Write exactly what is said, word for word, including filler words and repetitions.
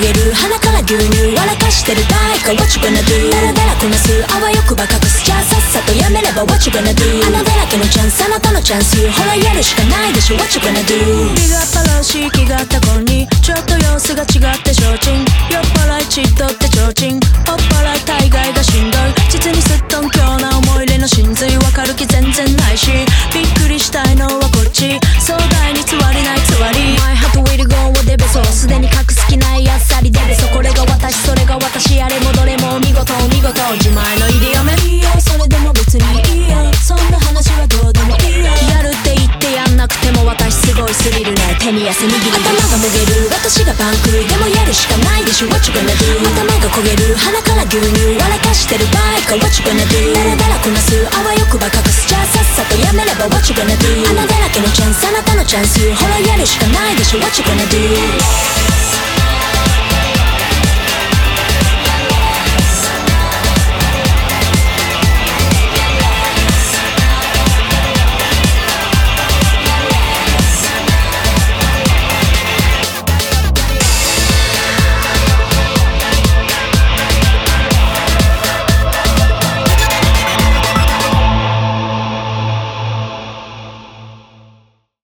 げる鼻から牛乳笑かしてるバイカ What you gonna do ダラダラこなすあわよくば隠すじゃあさっさとやめれば What you gonna do 穴だらけのチャンスあなたのチャンスほらやるしかないでしょ What you gonna do 気がっぱらしい気があった子にちょっと様子が違って承知酔っ払いちっとってちょうちんおっぱらい大概がしんどい実にすっとんきょうな思い入れの真髄わかる気全然ないしびっくりしたいのはこっち壮大につわりないつわり My heart will go をデベソすでに隠す気ないあっさりデベソこれが私それが私あれもどれも見事見事自前のイディオメいいよそれでも別にいいよそんな話はどうでもいいよやるって言ってやんなくても私すごいスリルね手に汗握り頭がもげる私がパンクでもやるしかないでしょ What you gonna do 頭が焦げる鼻から牛乳笑かしてるバイカ What you gonna do ダラダラこなすあわよくば隠すじゃあさっさとやめれば What you gonna do 穴だらけのチャンスあなたのチャンスほらやるしかないでしょ What you gonna do